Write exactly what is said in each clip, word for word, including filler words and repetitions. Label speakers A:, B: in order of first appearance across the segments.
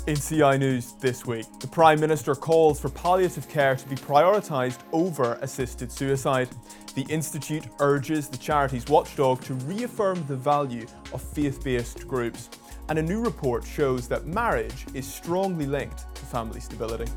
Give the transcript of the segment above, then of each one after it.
A: In C I News this week, the Prime Minister calls for palliative care to be prioritised over assisted suicide. The Institute urges the charity's watchdog to reaffirm the value of faith-based groups. And a new report shows that marriage is strongly linked to family stability.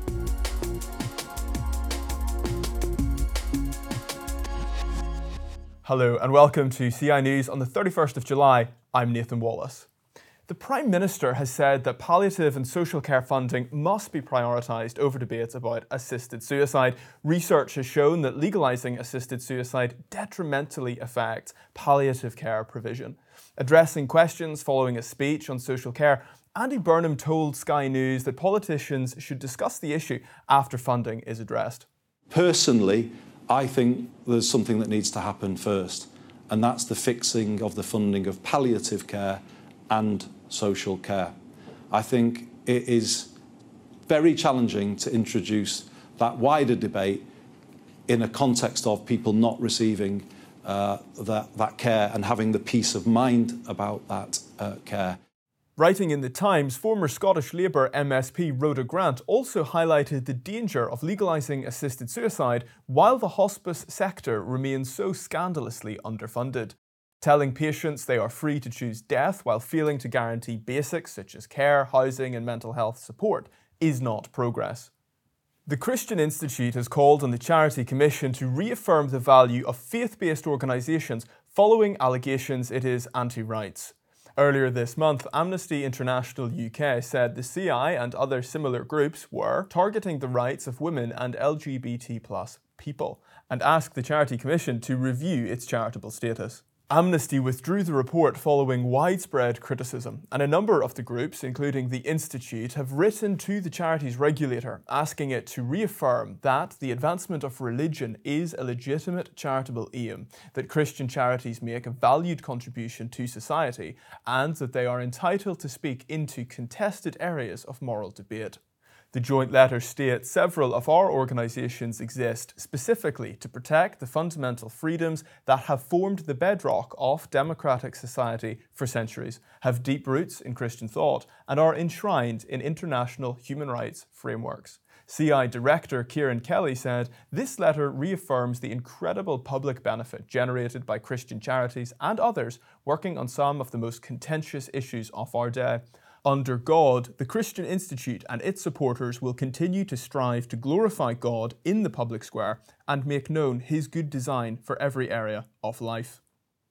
A: Hello and welcome to C I News on the thirty-first of July. I'm Nathan Wallace. The Prime Minister has said that palliative and social care funding must be prioritised over debates about assisted suicide. Research has shown that legalising assisted suicide detrimentally affects palliative care provision. Addressing questions following a speech on social care, Andy Burnham told Sky News that politicians should discuss the issue after funding is addressed.
B: Personally, I think there's something that needs to happen first, and that's the fixing of the funding of palliative care and social care. I think it is very challenging to introduce that wider debate in a context of people not receiving uh, that, that care and having the peace of mind about that uh, care.
A: Writing in The Times, former Scottish Labour M S P Rhoda Grant also highlighted the danger of legalising assisted suicide while the hospice sector remains so scandalously underfunded. Telling patients they are free to choose death while failing to guarantee basics such as care, housing and mental health support is not progress. The Christian Institute has called on the Charity Commission to reaffirm the value of faith-based organisations following allegations it is anti-rights. Earlier this month, Amnesty International U K said the C I and other similar groups were targeting the rights of women and L G B T plus people and asked the Charity Commission to review its charitable status. Amnesty withdrew the report following widespread criticism, and a number of the groups, including the Institute, have written to the charity's regulator asking it to reaffirm that the advancement of religion is a legitimate charitable aim, that Christian charities make a valued contribution to society, and that they are entitled to speak into contested areas of moral debate. The joint letter states several of our organisations exist specifically to protect the fundamental freedoms that have formed the bedrock of democratic society for centuries, have deep roots in Christian thought, and are enshrined in international human rights frameworks. C I Director Kieran Kelly said, "This letter reaffirms the incredible public benefit generated by Christian charities and others working on some of the most contentious issues of our day. Under God, the Christian Institute and its supporters will continue to strive to glorify God in the public square and make known His good design for every area of life."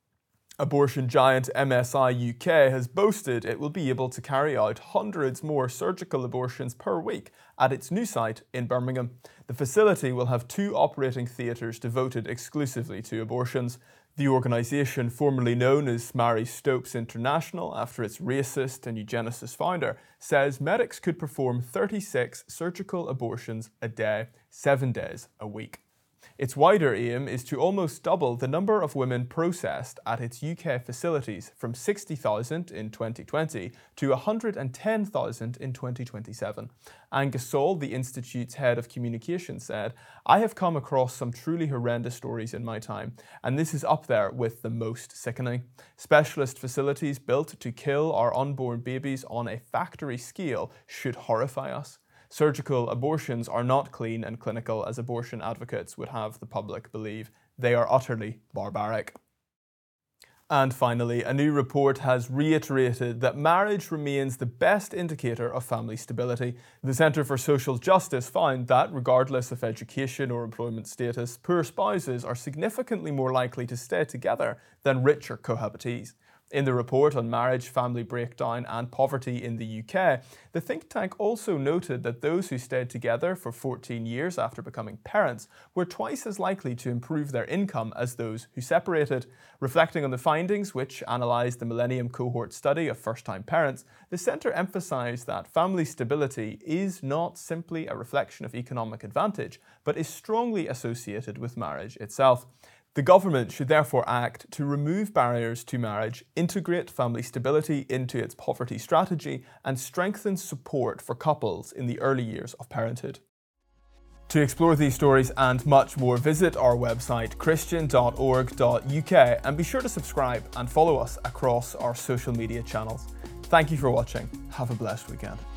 A: Abortion giant M S I U K has boasted it will be able to carry out hundreds more surgical abortions per week at its new site in Birmingham. The facility will have two operating theatres devoted exclusively to abortions. The organisation, formerly known as Marie Stopes International after its racist and eugenicist founder, says medics could perform thirty-six surgical abortions a day, seven days a week. Its wider aim is to almost double the number of women processed at its U K facilities from sixty thousand in twenty twenty to one hundred ten thousand in twenty twenty-seven. Angus Saul, the Institute's head of communications, said, "I have come across some truly horrendous stories in my time, and this is up there with the most sickening. Specialist facilities built to kill our unborn babies on a factory scale should horrify us. Surgical abortions are not clean and clinical as abortion advocates would have the public believe. They are utterly barbaric." And finally, a new report has reiterated that marriage remains the best indicator of family stability. The Centre for Social Justice found that, regardless of education or employment status, poor spouses are significantly more likely to stay together than richer cohabitees. In the report on marriage, family breakdown and poverty in the U K, the think tank also noted that those who stayed together for fourteen years after becoming parents were twice as likely to improve their income as those who separated. Reflecting on the findings, which analysed the Millennium Cohort study of first-time parents, the centre emphasised that family stability is not simply a reflection of economic advantage, but is strongly associated with marriage itself. The government should therefore act to remove barriers to marriage, integrate family stability into its poverty strategy, and strengthen support for couples in the early years of parenthood. To explore these stories and much more, visit our website christian dot org dot U K and be sure to subscribe and follow us across our social media channels. Thank you for watching. Have a blessed weekend.